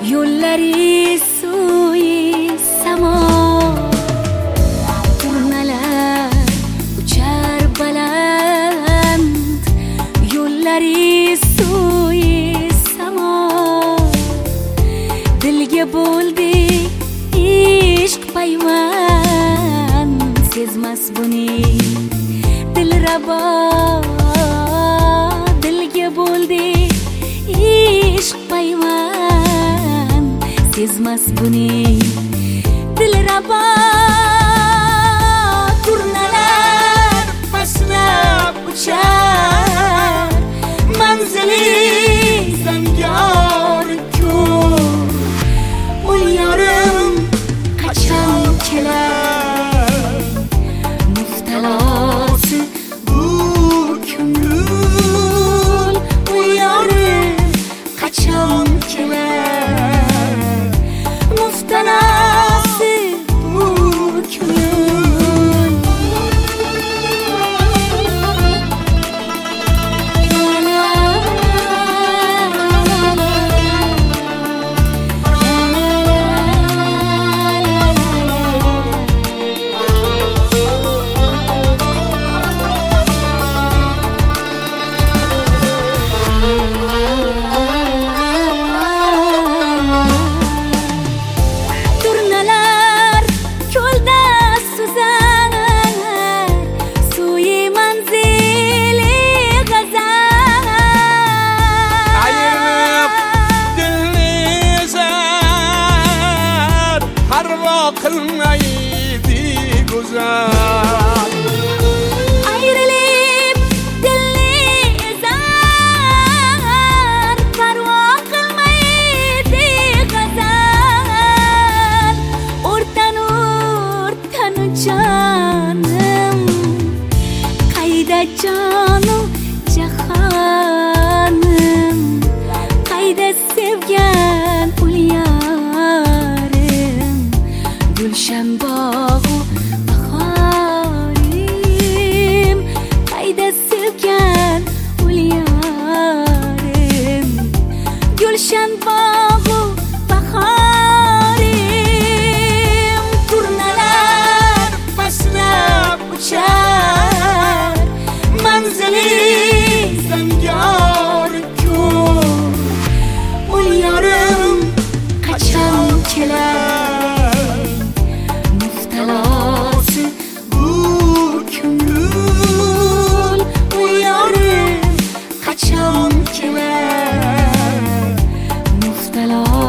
yo'llari suyi samo, turnalar uchar baland, yo'llari suyi samo, dilga bo'ldi ishq payvand, sezmas buni dilrabo, dilga bo'ldi ishq payvand, sezmas buni dilrabo. Turnalar pastlab uchar, manzili zangor ko'r, ul yorim qachon kelar, muftalosi bu ko'ngil, ul yorim qachon kelar, muftalosi bu ko'ngil. Qilmaydi go'zal, ayrilib dilni ezar, parvo qilmaydi g'azal. O'rtanu jonim, qayda jonu jahonim, qayda sevgan ul yorim, gulshan bog'u bahorim, qayda sevgan ul yorim, gulshan bog'u bahorim. Turnalar pastlab uchar, manzili zangor ko'r, ul yorim qachon kelar, muftalosi bu ko'ngil, ul yorim qachon kelar, muftalosi